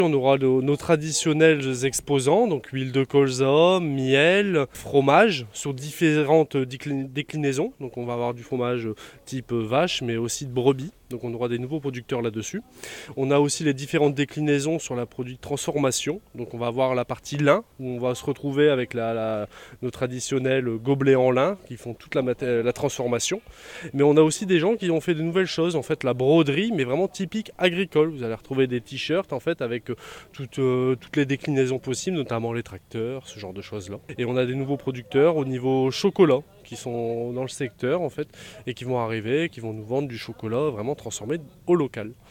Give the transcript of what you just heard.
On aura nos traditionnels exposants, donc huile de colza, miel, fromage, sur différentes déclinaisons. Donc on va avoir du fromage type vache, mais aussi de brebis. Donc on aura des nouveaux producteurs là-dessus. On a aussi les différentes déclinaisons sur la produit de transformation. Donc on va avoir la partie lin, où on va se retrouver avec nos traditionnels gobelets en lin, qui font toute la transformation. Mais on a aussi des gens qui ont fait de nouvelles choses, en fait la broderie, mais vraiment typique agricole. Vous allez retrouver des t-shirts en fait avec toutes les déclinaisons possibles, notamment les tracteurs, ce genre de choses-là. Et on a des nouveaux producteurs au niveau chocolat qui sont dans le secteur en fait et qui vont arriver, qui vont nous vendre du chocolat vraiment transformé au local.